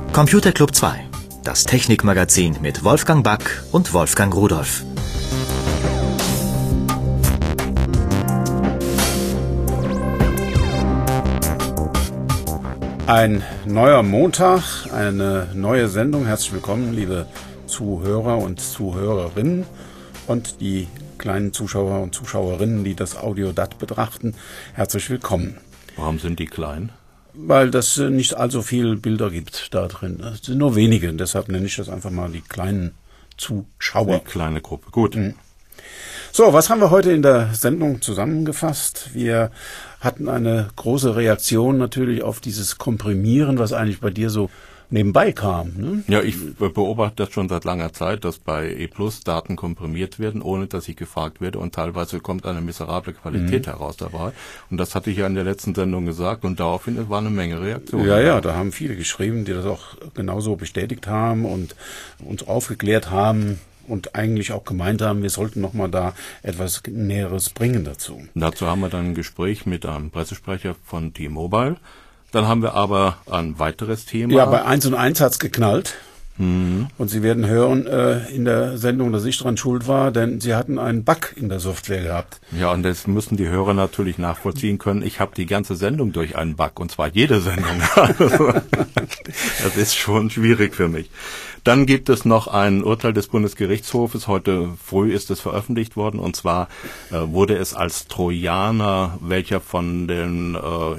Computer Club 2, das Technikmagazin mit Wolfgang Back und Wolfgang Rudolph. Ein neuer Montag, eine neue Sendung. Herzlich willkommen, liebe Zuhörer und Zuhörerinnen und die kleinen Zuschauer und Zuschauerinnen, die das Audiodat betrachten. Herzlich willkommen. Warum sind die klein? Weil das nicht allzu viele Bilder gibt da drin. Es sind nur wenige, deshalb nenne ich das einfach mal die kleinen Zuschauer. Die kleine Gruppe, gut. So, was haben wir heute in der Sendung zusammengefasst? Wir hatten eine große Reaktion natürlich auf dieses Komprimieren, was eigentlich bei dir so nebenbei kam. Ne? Ja, ich beobachte das schon seit langer Zeit, dass bei E+ Daten komprimiert werden, ohne dass ich gefragt werde, und teilweise kommt eine miserable Qualität heraus dabei. Und das hatte ich ja in der letzten Sendung gesagt, und daraufhin war eine Menge Reaktionen. Ja, da haben viele geschrieben, die das auch genauso bestätigt haben und uns aufgeklärt haben und eigentlich auch gemeint haben, wir sollten nochmal da etwas Näheres bringen dazu. Dazu haben wir dann ein Gespräch mit einem Pressesprecher von T-Mobile. Dann haben wir aber ein weiteres Thema. Ja, bei 1&1 hat's geknallt. Und Sie werden hören in der Sendung, dass ich dran schuld war, denn Sie hatten einen Bug in der Software gehabt. Ja, und das müssen die Hörer natürlich nachvollziehen können. Ich habe die ganze Sendung durch einen Bug, und zwar jede Sendung. Das ist schon schwierig für mich. Dann gibt es noch ein Urteil des Bundesgerichtshofes. Heute früh ist es veröffentlicht worden, und zwar wurde es als Trojaner, welcher von den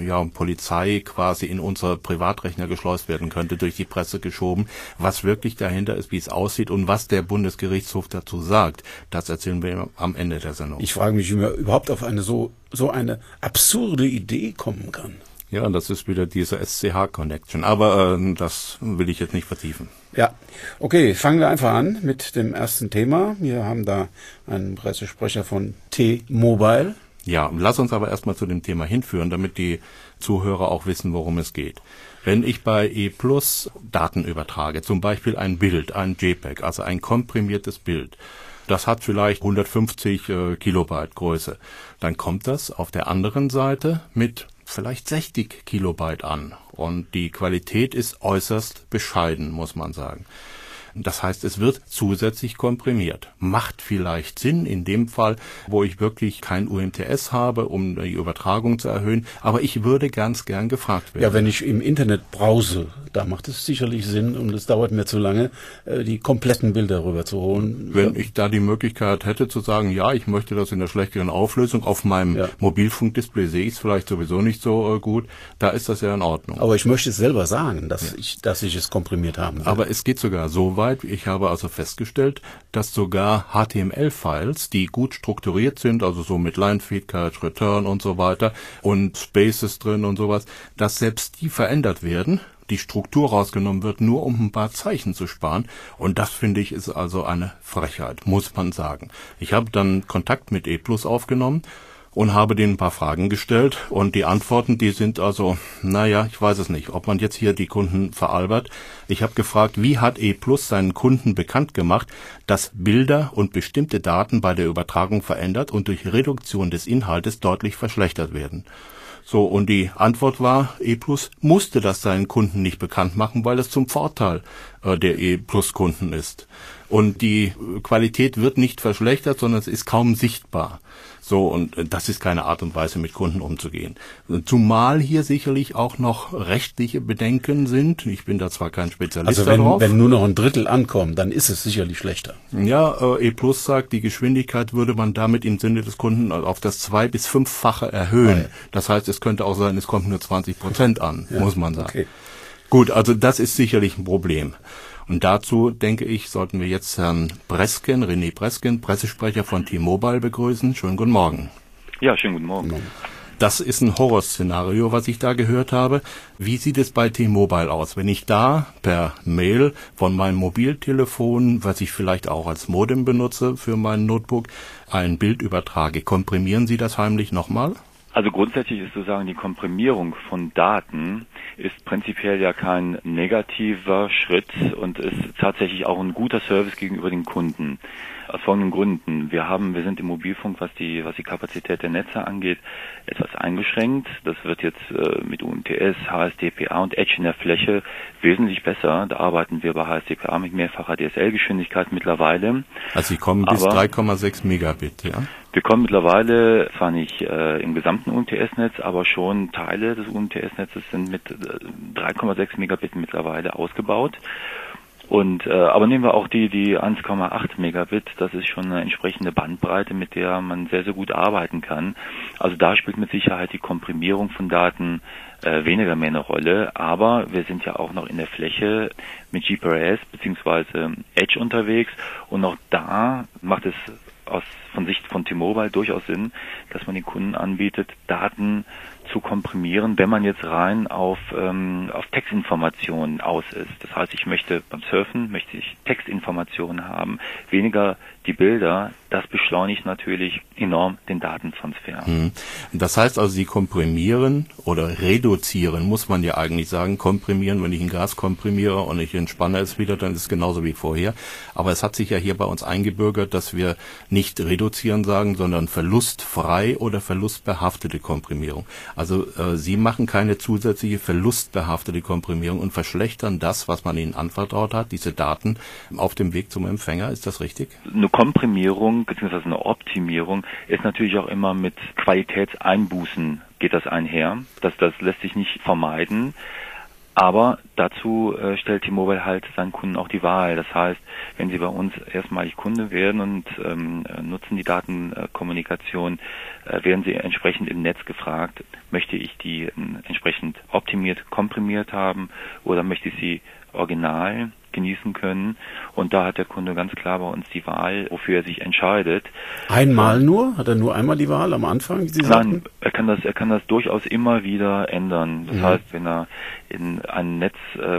Polizei quasi in unsere Privatrechner geschleust werden könnte, durch die Presse geschoben. Was wirklich dahinter ist, wie es aussieht und was der Bundesgerichtshof dazu sagt, das erzählen wir am Ende der Sendung. Ich frage mich, wie man überhaupt auf eine so eine absurde Idee kommen kann. Ja, das ist wieder diese SCH-Connection, aber das will ich jetzt nicht vertiefen. Ja, okay, fangen wir einfach an mit dem ersten Thema. Wir haben da einen Pressesprecher von T-Mobile. Ja, lass uns aber erstmal zu dem Thema hinführen, damit die Zuhörer auch wissen, worum es geht. Wenn ich bei E+ Daten übertrage, zum Beispiel ein Bild, ein JPEG, also ein komprimiertes Bild, das hat vielleicht 150 Kilobyte Größe, dann kommt das auf der anderen Seite mit vielleicht 60 Kilobyte an. Und die Qualität ist äußerst bescheiden, muss man sagen. Das heißt, es wird zusätzlich komprimiert. Macht vielleicht Sinn in dem Fall, wo ich wirklich kein UMTS habe, um die Übertragung zu erhöhen. Aber ich würde ganz gern gefragt werden. Ja, wenn ich im Internet browse, da macht es sicherlich Sinn, und es dauert mir zu lange, die kompletten Bilder rüberzuholen. Wenn ich da die Möglichkeit hätte zu sagen, ja, ich möchte das in der schlechteren Auflösung, auf meinem Mobilfunkdisplay sehe ich es vielleicht sowieso nicht so gut, da ist das ja in Ordnung. Aber ich möchte es selber sagen, dass ich es komprimiert haben will. Aber es geht sogar so weit, ich habe also festgestellt, dass sogar HTML-Files, die gut strukturiert sind, also so mit Line-Feed, Catch, Return und so weiter und Spaces drin und sowas, dass selbst die verändert werden, die Struktur rausgenommen wird, nur um ein paar Zeichen zu sparen. Und das, finde ich, ist also eine Frechheit, muss man sagen. Ich habe dann Kontakt mit E+ aufgenommen und habe denen ein paar Fragen gestellt, und die Antworten, die sind also, ich weiß es nicht, ob man jetzt hier die Kunden veralbert. Ich habe gefragt, wie hat E+ seinen Kunden bekannt gemacht, dass Bilder und bestimmte Daten bei der Übertragung verändert und durch Reduktion des Inhaltes deutlich verschlechtert werden. So, und die Antwort war, E+ musste das seinen Kunden nicht bekannt machen, weil es zum Vorteil der E+ Kunden ist. Und die Qualität wird nicht verschlechtert, sondern es ist kaum sichtbar. So, und das ist keine Art und Weise, mit Kunden umzugehen. Zumal hier sicherlich auch noch rechtliche Bedenken sind. Ich bin da zwar kein Spezialist darauf. Wenn nur noch ein Drittel ankommt, dann ist es sicherlich schlechter. Ja, E+ sagt, die Geschwindigkeit würde man damit im Sinne des Kunden auf das 2- bis 5-fache erhöhen. Das heißt, es könnte auch sein, es kommt nur 20% an, muss man sagen. Okay. Gut, also das ist sicherlich ein Problem. Und dazu, denke ich, sollten wir jetzt Herrn Bresken, René Bresken, Pressesprecher von T-Mobile, begrüßen. Schönen guten Morgen. Ja, schönen guten Morgen. Das ist ein Horrorszenario, was ich da gehört habe. Wie sieht es bei T-Mobile aus? Wenn ich da per Mail von meinem Mobiltelefon, was ich vielleicht auch als Modem benutze für mein Notebook, ein Bild übertrage, komprimieren Sie das heimlich nochmal? Also grundsätzlich ist sozusagen die Komprimierung von Daten ist prinzipiell ja kein negativer Schritt und ist tatsächlich auch ein guter Service gegenüber den Kunden. Aus folgenden Gründen. Wir sind im Mobilfunk, was die Kapazität der Netze angeht, etwas eingeschränkt. Das wird jetzt mit UMTS, HSDPA und Edge in der Fläche wesentlich besser. Da arbeiten wir bei HSDPA mit mehrfacher DSL-Geschwindigkeit mittlerweile. Also Sie kommen bis 3,6 Megabit, ja? Wir kommen mittlerweile, zwar nicht im gesamten UMTS-Netz, aber schon Teile des UMTS-Netzes sind mit 3,6 Megabit mittlerweile ausgebaut. Und aber nehmen wir auch die 1,8 Megabit, das ist schon eine entsprechende Bandbreite, mit der man sehr, sehr gut arbeiten kann. Also da spielt mit Sicherheit die Komprimierung von Daten weniger mehr eine Rolle, aber wir sind ja auch noch in der Fläche mit GPRS bzw. Edge unterwegs und auch da macht es von Sicht von T-Mobile durchaus Sinn, dass man den Kunden anbietet, Daten zu komprimieren, wenn man jetzt rein auf Textinformationen aus ist. Das heißt, beim Surfen möchte ich Textinformationen haben, weniger die Bilder. Das beschleunigt natürlich enorm den Datentransfer. Das heißt also, Sie komprimieren oder reduzieren, muss man ja eigentlich sagen. Komprimieren, wenn ich ein Gas komprimiere und ich entspanne es wieder, dann ist es genauso wie vorher. Aber es hat sich ja hier bei uns eingebürgert, dass wir nicht reduzieren sagen, sondern verlustfrei oder verlustbehaftete Komprimierung. Also Sie machen keine zusätzliche verlustbehaftete Komprimierung und verschlechtern das, was man Ihnen anvertraut hat, diese Daten auf dem Weg zum Empfänger. Ist das richtig? Eine Komprimierung bzw. eine Optimierung ist natürlich auch immer mit Qualitätseinbußen geht das einher. Das lässt sich nicht vermeiden. Aber dazu stellt T-Mobile halt seinen Kunden auch die Wahl. Das heißt, wenn sie bei uns erstmalig Kunde werden und nutzen die Datenkommunikation, werden sie entsprechend im Netz gefragt, möchte ich die entsprechend optimiert, komprimiert haben oder möchte ich sie original genießen können. Und da hat der Kunde ganz klar bei uns die Wahl, wofür er sich entscheidet. Einmal nur? Hat er nur einmal die Wahl am Anfang? Nein, er kann das durchaus immer wieder ändern. Das heißt, wenn er ein Netz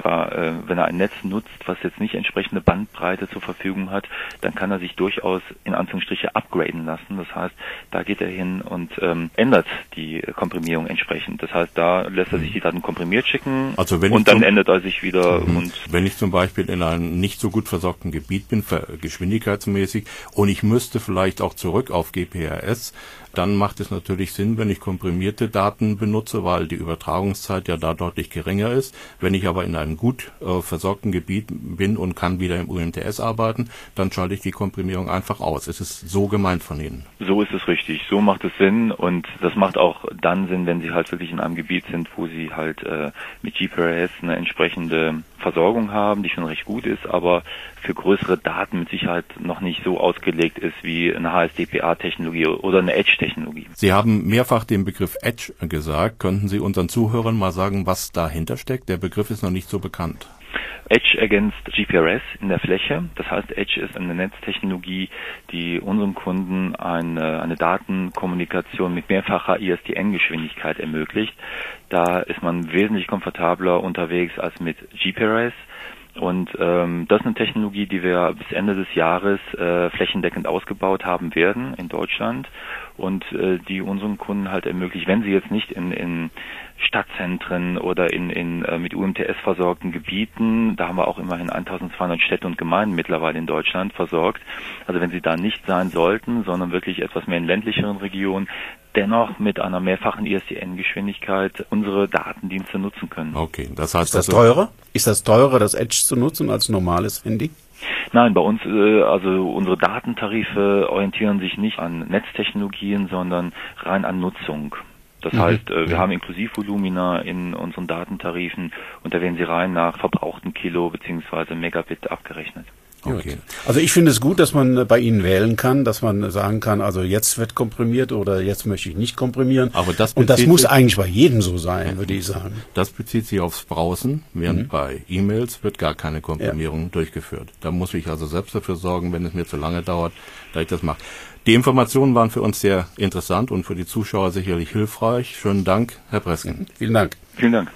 nutzt, was jetzt nicht entsprechende Bandbreite zur Verfügung hat, dann kann er sich durchaus in Anführungsstriche upgraden lassen. Das heißt, da geht er hin und ändert die Komprimierung entsprechend. Das heißt, da lässt er sich die Daten komprimiert schicken und dann ändert er sich wieder. Und wenn ich zum Beispiel in einem nicht so gut versorgten Gebiet bin, geschwindigkeitsmäßig, und ich müsste vielleicht auch zurück auf GPRS, dann macht es natürlich Sinn, wenn ich komprimierte Daten benutze, weil die Übertragungszeit ja da deutlich geringer ist. Wenn ich aber in einem gut versorgten Gebiet bin und kann wieder im UMTS arbeiten, dann schalte ich die Komprimierung einfach aus. Ist es so gemeint von Ihnen? So ist es richtig. So macht es Sinn und das macht auch dann Sinn, wenn Sie halt wirklich in einem Gebiet sind, wo Sie halt mit GPRS eine entsprechende Versorgung haben, die schon recht gut ist, aber für größere Daten mit Sicherheit noch nicht so ausgelegt ist wie eine HSDPA-Technologie oder eine Edge-Technologie. Sie haben mehrfach den Begriff Edge gesagt. Könnten Sie unseren Zuhörern mal sagen, was dahinter steckt? Der Begriff ist noch nicht so bekannt. Edge ergänzt GPRS in der Fläche. Das heißt, Edge ist eine Netztechnologie, die unseren Kunden eine Datenkommunikation mit mehrfacher ISDN-Geschwindigkeit ermöglicht. Da ist man wesentlich komfortabler unterwegs als mit GPRS. Und das ist eine Technologie, die wir bis Ende des Jahres flächendeckend ausgebaut haben werden in Deutschland und die unseren Kunden halt ermöglicht, wenn sie jetzt nicht in Stadtzentren oder in mit UMTS versorgten Gebieten, da haben wir auch immerhin 1200 Städte und Gemeinden mittlerweile in Deutschland versorgt, also wenn sie da nicht sein sollten, sondern wirklich etwas mehr in ländlicheren Regionen, dennoch mit einer mehrfachen ISDN-Geschwindigkeit unsere Datendienste nutzen können. Okay, das heißt, ist das teurer? Ist das teurer, das Edge zu nutzen als normales Handy? Nein, bei uns, also unsere Datentarife orientieren sich nicht an Netztechnologien, sondern rein an Nutzung. Das heißt, wir haben Inklusivvolumina in unseren Datentarifen und da werden sie rein nach verbrauchten Kilo bzw. Megabit abgerechnet. Okay. Also ich finde es gut, dass man bei Ihnen wählen kann, dass man sagen kann, also jetzt wird komprimiert oder jetzt möchte ich nicht komprimieren. Aber das muss eigentlich bei jedem so sein, würde ich sagen. Das bezieht sich aufs Browsen, während bei E-Mails wird gar keine Komprimierung durchgeführt. Da muss ich also selbst dafür sorgen, wenn es mir zu lange dauert, dass ich das mache. Die Informationen waren für uns sehr interessant und für die Zuschauer sicherlich hilfreich. Schönen Dank, Herr Bresken. Vielen Dank. Vielen Dank.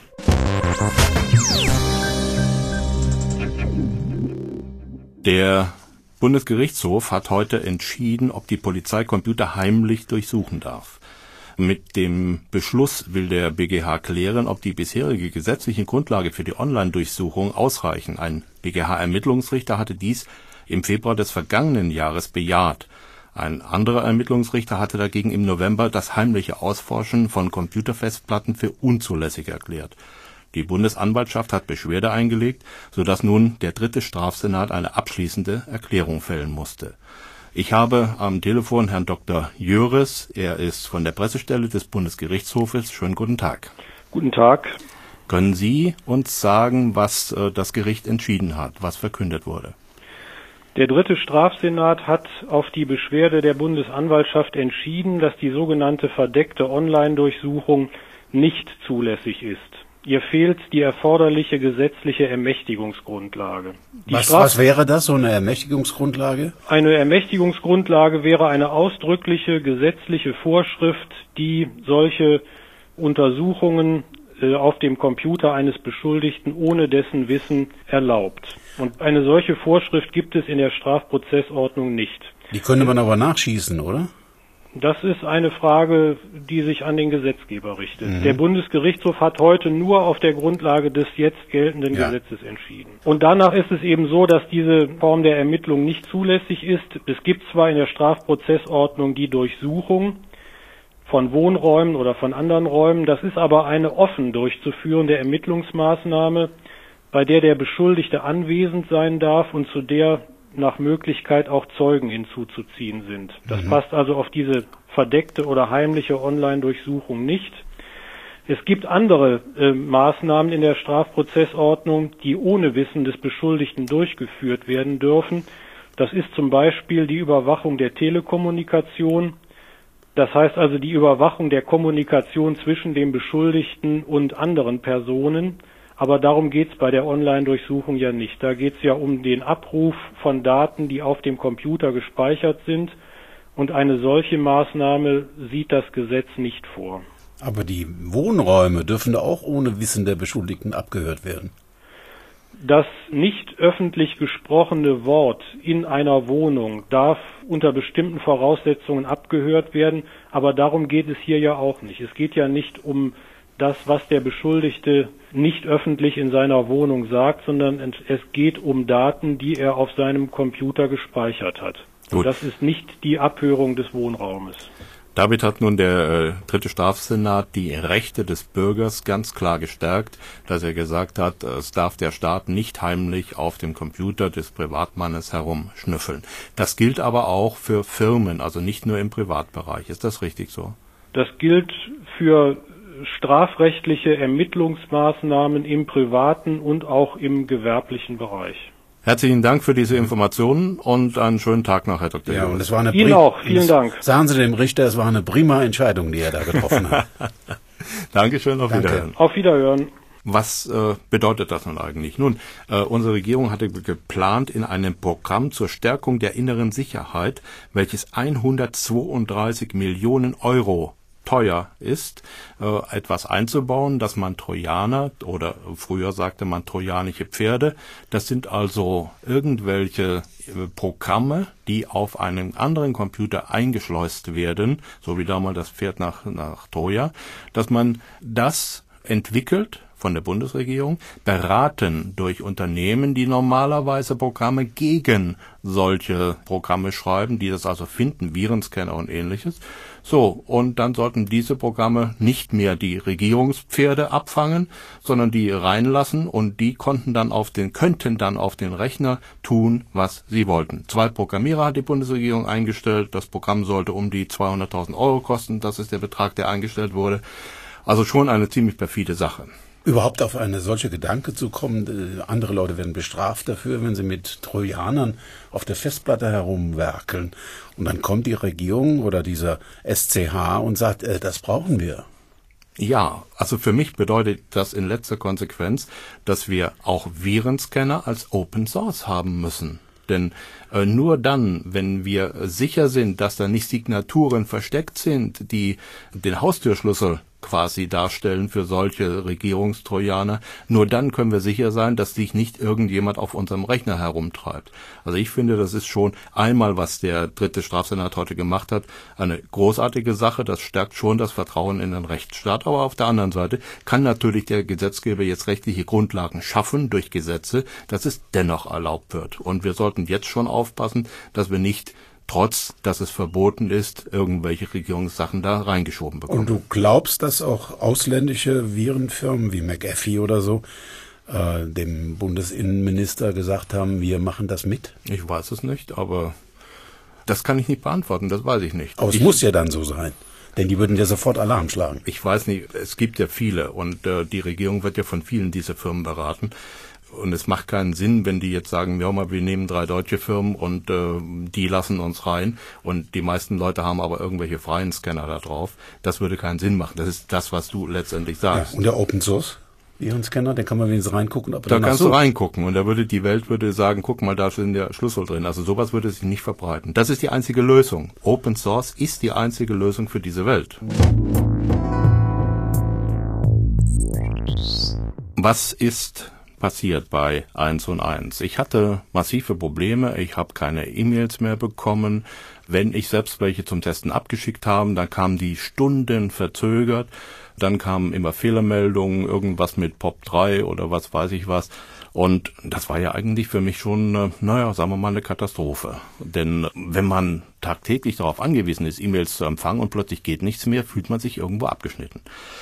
Der Bundesgerichtshof hat heute entschieden, ob die Polizei Computer heimlich durchsuchen darf. Mit dem Beschluss will der BGH klären, ob die bisherige gesetzliche Grundlage für die Online-Durchsuchung ausreichen. Ein BGH-Ermittlungsrichter hatte dies im Februar des vergangenen Jahres bejaht. Ein anderer Ermittlungsrichter hatte dagegen im November das heimliche Ausforschen von Computerfestplatten für unzulässig erklärt. Die Bundesanwaltschaft hat Beschwerde eingelegt, sodass nun der 3. Strafsenat eine abschließende Erklärung fällen musste. Ich habe am Telefon Herrn Dr. Jöres, er ist von der Pressestelle des Bundesgerichtshofes. Schönen guten Tag. Guten Tag. Können Sie uns sagen, was das Gericht entschieden hat, was verkündet wurde? Der 3. Strafsenat hat auf die Beschwerde der Bundesanwaltschaft entschieden, dass die sogenannte verdeckte Online-Durchsuchung nicht zulässig ist. Ihr fehlt die erforderliche gesetzliche Ermächtigungsgrundlage. Was wäre das, so eine Ermächtigungsgrundlage? Eine Ermächtigungsgrundlage wäre eine ausdrückliche gesetzliche Vorschrift, die solche Untersuchungen auf dem Computer eines Beschuldigten ohne dessen Wissen erlaubt. Und eine solche Vorschrift gibt es in der Strafprozessordnung nicht. Die könnte man aber nachschießen, oder? Das ist eine Frage, die sich an den Gesetzgeber richtet. Der Bundesgerichtshof hat heute nur auf der Grundlage des jetzt geltenden Gesetzes entschieden. Und danach ist es eben so, dass diese Form der Ermittlung nicht zulässig ist. Es gibt zwar in der Strafprozessordnung die Durchsuchung von Wohnräumen oder von anderen Räumen, das ist aber eine offen durchzuführende Ermittlungsmaßnahme, bei der der Beschuldigte anwesend sein darf und zu der nach Möglichkeit auch Zeugen hinzuzuziehen sind. Das passt also auf diese verdeckte oder heimliche Online-Durchsuchung nicht. Es gibt andere Maßnahmen in der Strafprozessordnung, die ohne Wissen des Beschuldigten durchgeführt werden dürfen. Das ist zum Beispiel die Überwachung der Telekommunikation. Das heißt also die Überwachung der Kommunikation zwischen dem Beschuldigten und anderen Personen. Aber darum geht es bei der Online-Durchsuchung ja nicht. Da geht es ja um den Abruf von Daten, die auf dem Computer gespeichert sind. Und eine solche Maßnahme sieht das Gesetz nicht vor. Aber die Wohnräume dürfen da auch ohne Wissen der Beschuldigten abgehört werden. Das nicht öffentlich gesprochene Wort in einer Wohnung darf unter bestimmten Voraussetzungen abgehört werden. Aber darum geht es hier ja auch nicht. Es geht ja nicht um das, was der Beschuldigte nicht öffentlich in seiner Wohnung sagt, sondern es geht um Daten, die er auf seinem Computer gespeichert hat. Und das ist nicht die Abhörung des Wohnraumes. Damit hat nun der 3. Strafsenat die Rechte des Bürgers ganz klar gestärkt, dass er gesagt hat, es darf der Staat nicht heimlich auf dem Computer des Privatmannes herumschnüffeln. Das gilt aber auch für Firmen, also nicht nur im Privatbereich. Ist das richtig so? Das gilt für strafrechtliche Ermittlungsmaßnahmen im privaten und auch im gewerblichen Bereich. Herzlichen Dank für diese Informationen und einen schönen Tag noch, Herr Dr. Ja, und es war Ihnen auch, vielen Dank. Sagen Sie dem Richter, es war eine prima Entscheidung, die er da getroffen hat. Dankeschön, auf Wiederhören. Auf Wiederhören. Was bedeutet das nun eigentlich? Nun, unsere Regierung hatte geplant, in einem Programm zur Stärkung der inneren Sicherheit, welches 132 Millionen Euro teuer ist, etwas einzubauen, dass man Trojaner, oder früher sagte man trojanische Pferde, das sind also irgendwelche Programme, die auf einem anderen Computer eingeschleust werden, so wie damals das Pferd nach Troja, dass man das entwickelt von der Bundesregierung, beraten durch Unternehmen, die normalerweise Programme gegen solche Programme schreiben, die das also finden, Virenscanner und ähnliches. So, und dann sollten diese Programme nicht mehr die Regierungspferde abfangen, sondern die reinlassen, und die könnten dann auf den Rechner tun, was sie wollten. 2 Programmierer hat die Bundesregierung eingestellt. Das Programm sollte um die 200.000 Euro kosten. Das ist der Betrag, der eingestellt wurde. Also schon eine ziemlich perfide Sache. Überhaupt auf eine solche Gedanke zu kommen, andere Leute werden bestraft dafür, wenn sie mit Trojanern auf der Festplatte herumwerkeln. Und dann kommt die Regierung oder dieser SCH und sagt, das brauchen wir. Ja, also für mich bedeutet das in letzter Konsequenz, dass wir auch Virenscanner als Open Source haben müssen. Denn nur dann, wenn wir sicher sind, dass da nicht Signaturen versteckt sind, die den Haustürschlüssel quasi darstellen für solche Regierungstrojaner. Nur dann können wir sicher sein, dass sich nicht irgendjemand auf unserem Rechner herumtreibt. Also ich finde, das ist schon einmal, was der 3. Strafsenat heute gemacht hat, eine großartige Sache. Das stärkt schon das Vertrauen in den Rechtsstaat. Aber auf der anderen Seite kann natürlich der Gesetzgeber jetzt rechtliche Grundlagen schaffen durch Gesetze, dass es dennoch erlaubt wird. Und wir sollten jetzt schon aufpassen, dass wir nicht trotz, dass es verboten ist, irgendwelche Regierungssachen da reingeschoben bekommen. Und du glaubst, dass auch ausländische Virenfirmen wie McAfee oder so dem Bundesinnenminister gesagt haben, wir machen das mit? Ich weiß es nicht, aber das kann ich nicht beantworten, das weiß ich nicht. Aber es muss ja dann so sein, denn die würden ja sofort Alarm schlagen. Ich weiß nicht, es gibt ja viele und die Regierung wird ja von vielen dieser Firmen beraten. Und es macht keinen Sinn, wenn die jetzt sagen, ja mal, wir nehmen 3 deutsche Firmen und die lassen uns rein und die meisten Leute haben aber irgendwelche freien Scanner da drauf. Das würde keinen Sinn machen. Das ist das, was du letztendlich sagst. Ja, und der Open Source Virenscanner, den kann man wenigstens reingucken. Aber da kannst du reingucken und da würde die Welt sagen, guck mal, da ist der Schlüssel drin. Also sowas würde sich nicht verbreiten. Das ist die einzige Lösung. Open Source ist die einzige Lösung für diese Welt. Was ist passiert bei 1&1? Ich hatte massive Probleme, ich habe keine E-Mails mehr bekommen. Wenn ich selbst welche zum Testen abgeschickt habe, dann kamen die Stunden verzögert, dann kamen immer Fehlermeldungen, irgendwas mit POP3 oder was weiß ich was. Und das war ja eigentlich für mich schon, sagen wir mal, eine Katastrophe. Denn wenn man tagtäglich darauf angewiesen ist, E-Mails zu empfangen und plötzlich geht nichts mehr, fühlt man sich irgendwo abgeschnitten.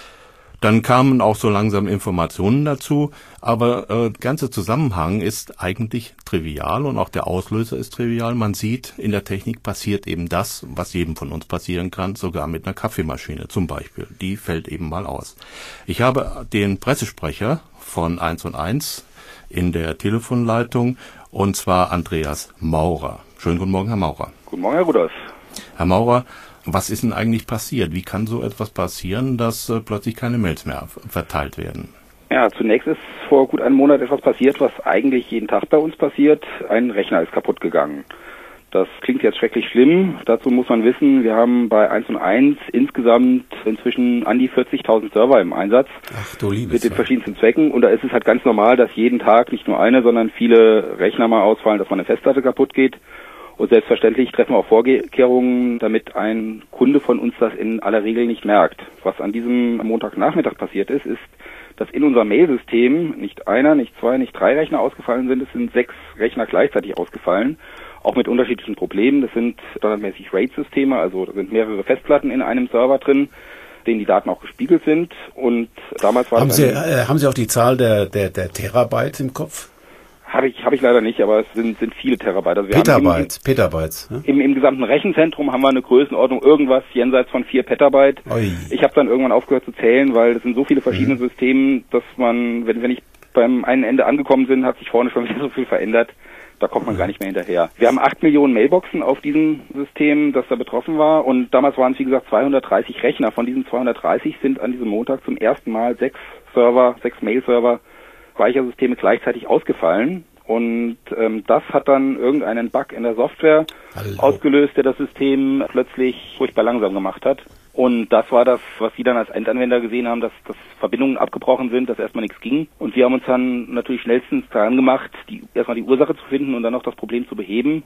Dann kamen auch so langsam Informationen dazu, aber der ganze Zusammenhang ist eigentlich trivial und auch der Auslöser ist trivial. Man sieht, in der Technik passiert eben das, was jedem von uns passieren kann, sogar mit einer Kaffeemaschine zum Beispiel. Die fällt eben mal aus. Ich habe den Pressesprecher von 1&1 in der Telefonleitung, und zwar Andreas Maurer. Schönen guten Morgen, Herr Maurer. Guten Morgen, Herr Rudolph. Herr Maurer, was ist denn eigentlich passiert? Wie kann so etwas passieren, dass plötzlich keine Mails mehr verteilt werden? Ja, zunächst ist vor gut einem Monat etwas passiert, was eigentlich jeden Tag bei uns passiert. Ein Rechner ist kaputt gegangen. Das klingt jetzt schrecklich schlimm. Dazu muss man wissen, wir haben bei 1&1 insgesamt inzwischen an die 40.000 Server im Einsatz. Ach du liebes mit den verschiedensten Zwecken. Und da ist es halt ganz normal, dass jeden Tag nicht nur eine, sondern viele Rechner mal ausfallen, dass mal eine Festplatte kaputt geht. Und selbstverständlich treffen wir auch Vorkehrungen, damit ein Kunde von uns das in aller Regel nicht merkt. Was an diesem Montagnachmittag passiert ist, dass in unserem Mailsystem nicht einer, nicht 2, nicht 3 Rechner ausgefallen sind. Es sind 6 Rechner gleichzeitig ausgefallen, auch mit unterschiedlichen Problemen. Das sind standardmäßig RAID-Systeme, also da sind mehrere Festplatten in einem Server drin, denen die Daten auch gespiegelt sind. Und damals war haben Sie auch die Zahl der Terabyte im Kopf? Habe ich leider nicht, aber es sind viele Terabyte. Also wir Petabytes. Ja? Im gesamten Rechenzentrum haben wir eine Größenordnung irgendwas jenseits von 4 Petabyte. Oi. Ich habe dann irgendwann aufgehört zu zählen, weil es sind so viele verschiedene Systeme, dass man, wenn ich beim einen Ende angekommen bin, hat sich vorne schon wieder so viel verändert. Da kommt man gar nicht mehr hinterher. Wir haben 8 Millionen Mailboxen auf diesem System, das da betroffen war. Und damals waren es, wie gesagt, 230 Rechner. Von diesen 230 sind an diesem Montag zum ersten Mal 6 Mail-Server, Speichersysteme gleichzeitig ausgefallen. Und das hat dann irgendeinen Bug in der Software ausgelöst, der das System plötzlich furchtbar langsam gemacht hat. Und das war das, was Sie dann als Endanwender gesehen haben, dass Verbindungen abgebrochen sind, dass erstmal nichts ging. Und wir haben uns dann natürlich schnellstens daran gemacht, erstmal die Ursache zu finden und dann noch das Problem zu beheben.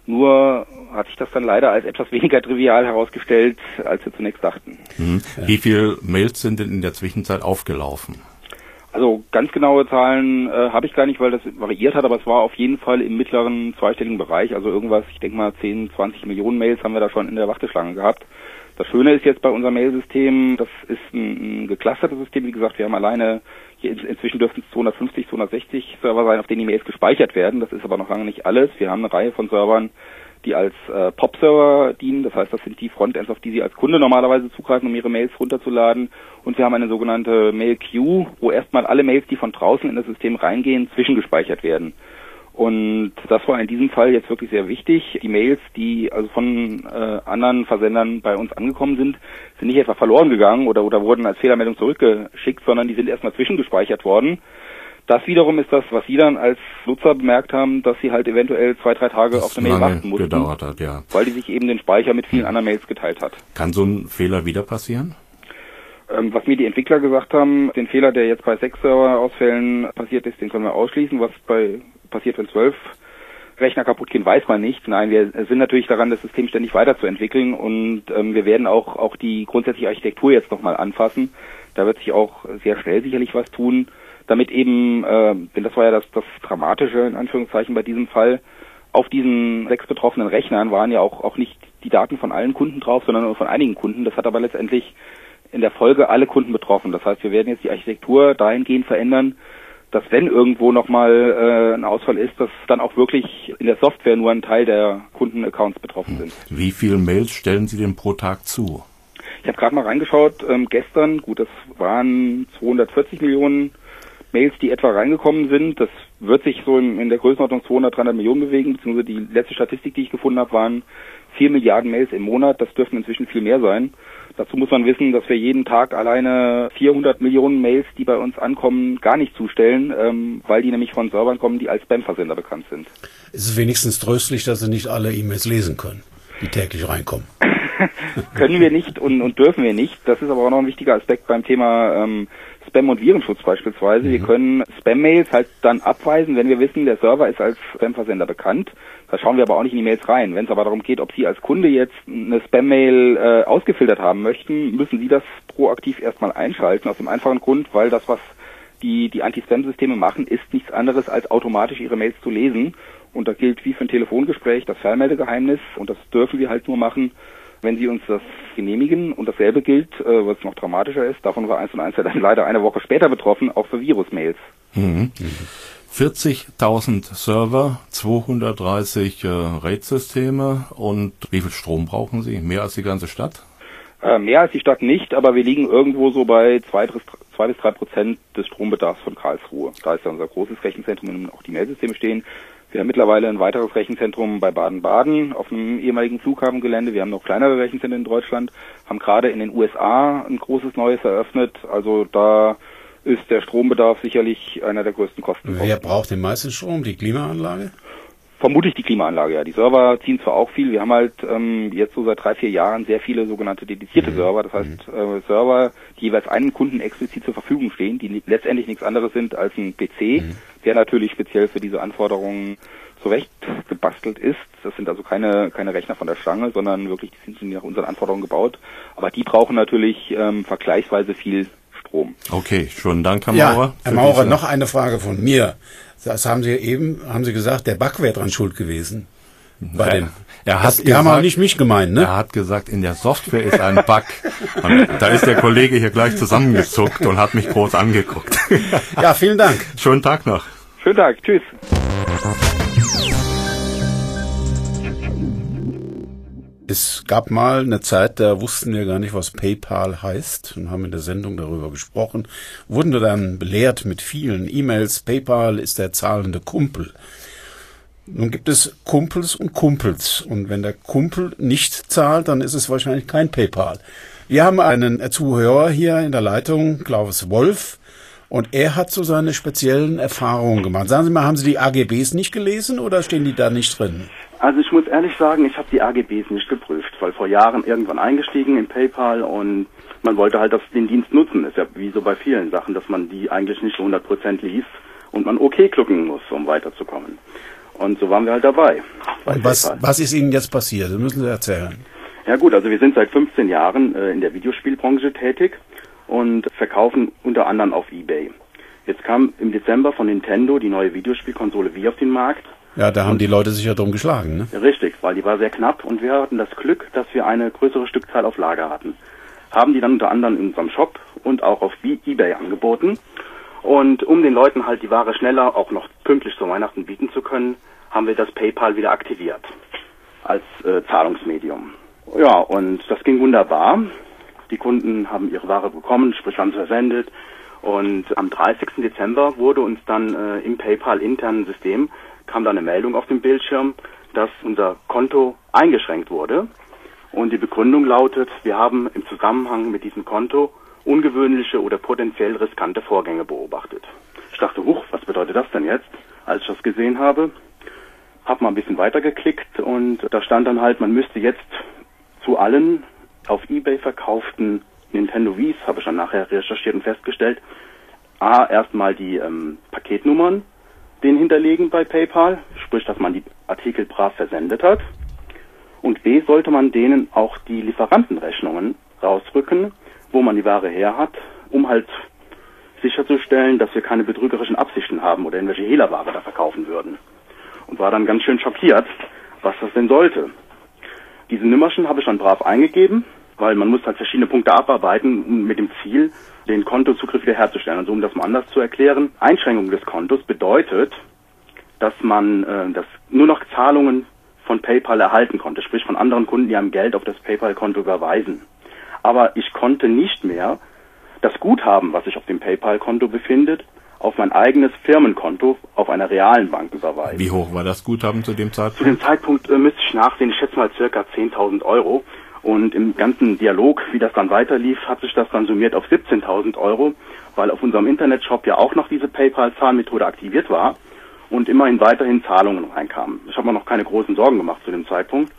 Nur hat sich das dann leider als etwas weniger trivial herausgestellt, als wir zunächst dachten. Wie viele Mails sind denn in der Zwischenzeit aufgelaufen? Also ganz genaue Zahlen habe ich gar nicht, weil das variiert hat, aber es war auf jeden Fall im mittleren zweistelligen Bereich. Also irgendwas, ich denke mal 10, 20 Millionen Mails haben wir da schon in der Warteschlange gehabt. Das Schöne ist jetzt bei unserem Mailsystem, das ist ein geclustertes System. Wie gesagt, wir haben alleine, inzwischen dürften es 250, 260 Server sein, auf denen die Mails gespeichert werden. Das ist aber noch lange nicht alles. Wir haben eine Reihe von Servern, die als POP-Server dienen. Das heißt, das sind die Frontends, auf die Sie als Kunde normalerweise zugreifen, um Ihre Mails runterzuladen. Und wir haben eine sogenannte Mail-Queue, wo erstmal alle Mails, die von draußen in das System reingehen, zwischengespeichert werden. Und das war in diesem Fall jetzt wirklich sehr wichtig. Die Mails, die also von anderen Versendern bei uns angekommen sind nicht etwa verloren gegangen oder wurden als Fehlermeldung zurückgeschickt, sondern die sind erstmal zwischengespeichert worden. Das wiederum ist das, was Sie dann als Nutzer bemerkt haben, dass Sie halt eventuell 2-3 Tage auf eine Mail warten mussten, gedauert hat, ja. Weil die sich eben den Speicher mit vielen anderen Mails geteilt hat. Kann so ein Fehler wieder passieren? Was mir die Entwickler gesagt haben, den Fehler, der jetzt bei 6 Serverausfällen passiert ist, den können wir ausschließen. Was passiert, wenn 12 Rechner kaputt gehen, weiß man nicht. Nein, wir sind natürlich daran, das System ständig weiterzuentwickeln und wir werden auch die grundsätzliche Architektur jetzt nochmal anfassen. Da wird sich auch sehr schnell sicherlich was tun, damit eben, denn das war ja das Dramatische in Anführungszeichen bei diesem Fall, auf diesen 6 betroffenen Rechnern waren ja auch nicht die Daten von allen Kunden drauf, sondern nur von einigen Kunden. Das hat aber letztendlich in der Folge alle Kunden betroffen. Das heißt, wir werden jetzt die Architektur dahingehend verändern, dass wenn irgendwo nochmal ein Ausfall ist, dass dann auch wirklich in der Software nur ein Teil der Kundenaccounts betroffen sind. Wie viele Mails stellen Sie denn pro Tag zu? Ich habe gerade mal reingeschaut, gestern, gut, das waren 240 Millionen Mails, die etwa reingekommen sind. Das wird sich so in der Größenordnung 200, 300 Millionen bewegen, beziehungsweise die letzte Statistik, die ich gefunden habe, waren 4 Milliarden Mails im Monat. Das dürften inzwischen viel mehr sein. Dazu muss man wissen, dass wir jeden Tag alleine 400 Millionen Mails, die bei uns ankommen, gar nicht zustellen, weil die nämlich von Servern kommen, die als Spam-Versender bekannt sind. Es ist wenigstens tröstlich, dass Sie nicht alle E-Mails lesen können, die täglich reinkommen. Können wir nicht und dürfen wir nicht. Das ist aber auch noch ein wichtiger Aspekt beim Thema Spam- und Virenschutz beispielsweise. Wir können Spam-Mails halt dann abweisen, wenn wir wissen, der Server ist als Spam-Versender bekannt. Da schauen wir aber auch nicht in die Mails rein. Wenn es aber darum geht, ob Sie als Kunde jetzt eine Spam-Mail ausgefiltert haben möchten, müssen Sie das proaktiv erstmal einschalten, aus dem einfachen Grund, weil das, was die Anti-Spam-Systeme machen, ist nichts anderes, als automatisch Ihre Mails zu lesen. Und da gilt wie für ein Telefongespräch das Fernmeldegeheimnis. Und das dürfen wir halt nur machen, wenn Sie uns das genehmigen. Und dasselbe gilt, was noch dramatischer ist, davon war 1&1 ja dann leider eine Woche später betroffen, auch für Virus-Mails. 40.000 Server, 230 RAID-Systeme und wie viel Strom brauchen Sie? Mehr als die ganze Stadt? Mehr als die Stadt nicht, aber wir liegen irgendwo so bei 2-3% des Strombedarfs von Karlsruhe. Da ist ja unser großes Rechenzentrum, in dem auch die Mailsysteme stehen. Wir haben mittlerweile ein weiteres Rechenzentrum bei Baden-Baden auf einem ehemaligen Flughafengelände. Wir haben noch kleinere Rechenzentren in Deutschland, haben gerade in den USA ein großes neues eröffnet. Also da ist der Strombedarf sicherlich einer der größten Kosten. Wer braucht den meisten Strom? Die Klimaanlage? Vermutlich die Klimaanlage, ja. Die Server ziehen zwar auch viel, wir haben halt jetzt so seit 3-4 Jahren sehr viele sogenannte dedizierte Server, das heißt Server, die jeweils einem Kunden explizit zur Verfügung stehen, die letztendlich nichts anderes sind als ein PC, der natürlich speziell für diese Anforderungen zurecht gebastelt ist. Das sind also keine Rechner von der Stange, sondern wirklich, die sind nach unseren Anforderungen gebaut, aber die brauchen natürlich vergleichsweise viel Strom. Okay, schönen Dank, Herr Maurer. Ja, Herr Maurer, noch eine Frage von mir. Das haben Sie gesagt, der Bug wäre dran schuld gewesen. Bei dem. Die haben auch nicht mich gemeint, ne? Er hat gesagt, in der Software ist ein Bug. Und da ist der Kollege hier gleich zusammengezuckt und hat mich groß angeguckt. Ja, vielen Dank. Schönen Tag noch. Schönen Tag, tschüss. Es gab mal eine Zeit, da wussten wir gar nicht, was PayPal heißt und haben in der Sendung darüber gesprochen, wurden wir dann belehrt mit vielen E-Mails, PayPal ist der zahlende Kumpel. Nun gibt es Kumpels und Kumpels und wenn der Kumpel nicht zahlt, dann ist es wahrscheinlich kein PayPal. Wir haben einen Zuhörer hier in der Leitung, Klaus Wolf, und er hat so seine speziellen Erfahrungen gemacht. Sagen Sie mal, haben Sie die AGBs nicht gelesen oder stehen die da nicht drin? Also ich muss ehrlich sagen, ich habe die AGBs nicht geprüft, weil vor Jahren irgendwann eingestiegen in PayPal und man wollte halt den Dienst nutzen. Ist ja wie so bei vielen Sachen, dass man die eigentlich nicht 100% liest und man okay klicken muss, um weiterzukommen. Und so waren wir halt dabei. Und was ist Ihnen jetzt passiert? Das müssen Sie erzählen. Ja gut, also wir sind seit 15 Jahren in der Videospielbranche tätig und verkaufen unter anderem auf eBay. Jetzt kam im Dezember von Nintendo die neue Videospielkonsole Wii auf den Markt. Ja, da haben die Leute sich ja drum geschlagen, ne? Richtig, weil die war sehr knapp und wir hatten das Glück, dass wir eine größere Stückzahl auf Lager hatten. Haben die dann unter anderem in unserem Shop und auch auf eBay angeboten. Und um den Leuten halt die Ware schneller, auch noch pünktlich zu Weihnachten bieten zu können, haben wir das PayPal wieder aktiviert als Zahlungsmedium. Ja, und das ging wunderbar. Die Kunden haben ihre Ware bekommen, sprich haben sie versendet. Und am 30. Dezember wurde uns dann im PayPal-internen System kam da eine Meldung auf dem Bildschirm, dass unser Konto eingeschränkt wurde. Und die Begründung lautet, wir haben im Zusammenhang mit diesem Konto ungewöhnliche oder potenziell riskante Vorgänge beobachtet. Ich dachte, was bedeutet das denn jetzt? Als ich das gesehen habe, habe mal ein bisschen weitergeklickt und da stand dann halt, man müsste jetzt zu allen auf eBay verkauften Nintendo Wiis habe ich dann nachher recherchiert und festgestellt, A, erstmal die Paketnummern denen hinterlegen bei PayPal, sprich, dass man die Artikel brav versendet hat. Und B, sollte man denen auch die Lieferantenrechnungen rausrücken, wo man die Ware her hat, um halt sicherzustellen, dass wir keine betrügerischen Absichten haben oder irgendwelche Hehlerware da verkaufen würden. Und war dann ganz schön schockiert, was das denn sollte. Diese Nummerchen habe ich dann brav eingegeben, weil man muss halt verschiedene Punkte abarbeiten mit dem Ziel, den Kontozugriff wiederherzustellen. Also um das mal anders zu erklären, Einschränkung des Kontos bedeutet, dass man dass nur noch Zahlungen von PayPal erhalten konnte, sprich von anderen Kunden, die einem Geld auf das PayPal-Konto überweisen. Aber ich konnte nicht mehr das Guthaben, was sich auf dem PayPal-Konto befindet, auf mein eigenes Firmenkonto auf einer realen Bank überweisen. Wie hoch war das Guthaben zu dem Zeitpunkt? Zu dem Zeitpunkt müsste ich nachsehen, ich schätze mal circa 10.000 Euro. Und im ganzen Dialog, wie das dann weiterlief, hat sich das dann summiert auf 17.000 Euro, weil auf unserem Internetshop ja auch noch diese PayPal-Zahlmethode aktiviert war und immerhin weiterhin Zahlungen reinkamen. Ich habe mir noch keine großen Sorgen gemacht zu dem Zeitpunkt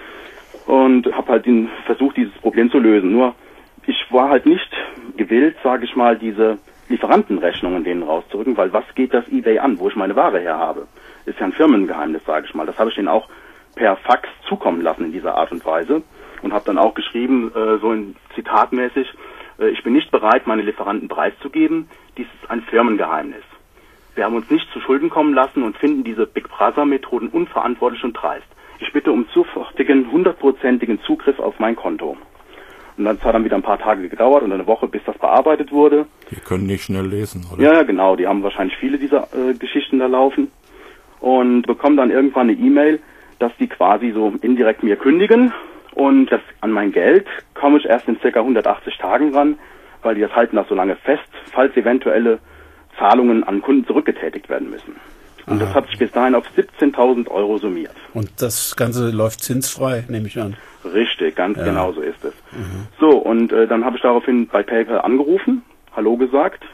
und habe halt versucht, dieses Problem zu lösen. Nur ich war halt nicht gewillt, sage ich mal, diese Lieferantenrechnungen denen rauszurücken, weil was geht das eBay an, wo ich meine Ware her habe? Ist ja ein Firmengeheimnis, sage ich mal. Das habe ich denen auch per Fax zukommen lassen in dieser Art und Weise. Und habe dann auch geschrieben, so in zitatmäßig, ich bin nicht bereit, meine Lieferanten preiszugeben. Dies ist ein Firmengeheimnis. Wir haben uns nicht zu Schulden kommen lassen und finden diese Big Brother-Methoden unverantwortlich und dreist. Ich bitte um sofortigen, 100%igen Zugriff auf mein Konto. Und das hat dann wieder ein paar Tage gedauert und eine Woche, bis das bearbeitet wurde. Die können nicht schnell lesen, oder? Ja, genau. Die haben wahrscheinlich viele dieser Geschichten da laufen. Und bekommen dann irgendwann eine E-Mail, dass die quasi so indirekt mir kündigen. Und das an mein Geld komme ich erst in ca. 180 Tagen ran, weil die das halten das so lange fest, falls eventuelle Zahlungen an Kunden zurückgetätigt werden müssen. Und das hat sich bis dahin auf 17.000 Euro summiert. Und das Ganze läuft zinsfrei, nehme ich an. Richtig, ganz genau so ist es. So, und dann habe ich daraufhin bei PayPal angerufen, Hallo gesagt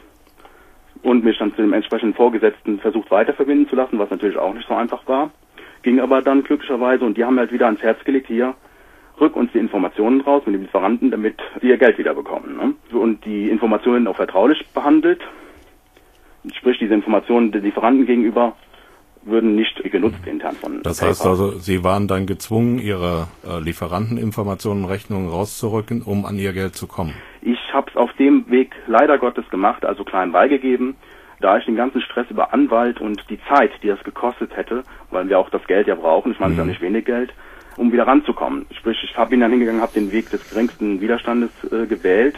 und mich dann zu dem entsprechenden Vorgesetzten versucht weiterverbinden zu lassen, was natürlich auch nicht so einfach war. Ging aber dann glücklicherweise und die haben halt wieder ans Herz gelegt, hier, rück uns die Informationen raus mit den Lieferanten, damit sie ihr Geld wieder bekommen. Ne? Und die Informationen auch vertraulich behandelt. Sprich, diese Informationen den Lieferanten gegenüber würden nicht genutzt intern von Das PayPal. heißt also, Sie waren dann gezwungen, Ihre Lieferanteninformationen und Rechnungen rauszurücken, um an Ihr Geld zu kommen. Ich habe es auf dem Weg leider Gottes gemacht, also klein beigegeben, da ich den ganzen Stress über Anwalt und die Zeit, die das gekostet hätte, weil wir auch das Geld ja brauchen, ich meine, es ist ja nicht wenig Geld, um wieder ranzukommen. Sprich, ich bin dann hingegangen, habe den Weg des geringsten Widerstandes gewählt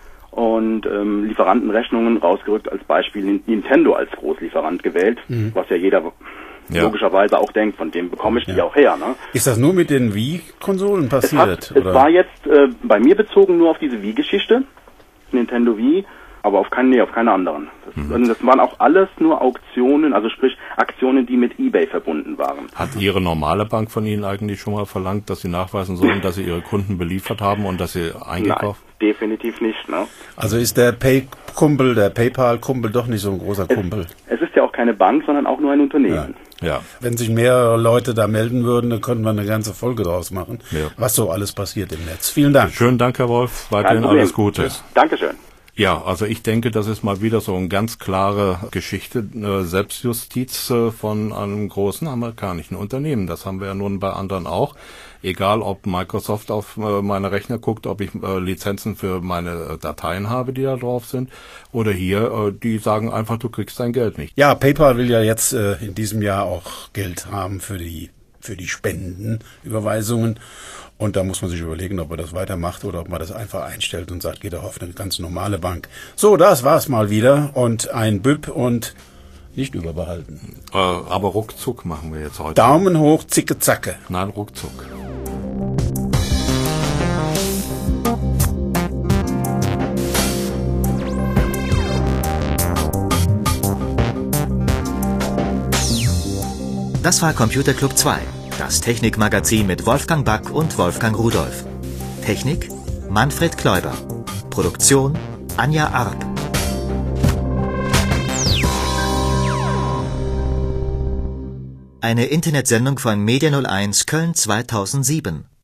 und Lieferantenrechnungen rausgerückt, als Beispiel Nintendo als Großlieferant gewählt, was ja jeder logischerweise auch denkt, von dem bekomme ich die auch her. Ne? Ist das nur mit den Wii-Konsolen passiert? Es war jetzt bei mir bezogen nur auf diese Wii-Geschichte, Nintendo Wii, aber auf keine anderen. Das waren auch alles nur Auktionen, also sprich Aktionen, die mit eBay verbunden waren. Hat Ihre normale Bank von Ihnen eigentlich schon mal verlangt, dass Sie nachweisen sollen, dass Sie Ihre Kunden beliefert haben und dass Sie eingekauft? Nein, definitiv nicht. Ne? Also ist der Pay-Kumpel, der PayPal-Kumpel doch nicht so ein großer Kumpel? Es ist ja auch keine Bank, sondern auch nur ein Unternehmen. Ja. Wenn sich mehrere Leute da melden würden, dann könnten wir eine ganze Folge draus machen, was so alles passiert im Netz. Vielen Dank. Schönen Dank, Herr Wolf. Weiterhin alles Gute. Tschüss. Dankeschön. Ja, also ich denke, das ist mal wieder so eine ganz klare Geschichte, Selbstjustiz von einem großen amerikanischen Unternehmen. Das haben wir ja nun bei anderen auch. Egal, ob Microsoft auf meine Rechner guckt, ob ich Lizenzen für meine Dateien habe, die da drauf sind, oder hier, die sagen einfach, du kriegst dein Geld nicht. Ja, PayPal will ja jetzt in diesem Jahr auch Geld haben für die Spendenüberweisungen. Und da muss man sich überlegen, ob man das weitermacht oder ob man das einfach einstellt und sagt, geht doch auf eine ganz normale Bank. So, das war's mal wieder. Und ein Büpp und nicht überbehalten. Aber ruckzuck machen wir jetzt heute. Daumen hoch, zicke, zacke. Nein, ruckzuck. Das war Computer Club 2, das Technikmagazin mit Wolfgang Back und Wolfgang Rudolph. Technik Manfred Kläuber. Produktion Anja Arp. Eine Internetsendung von Media 01 Köln 2007.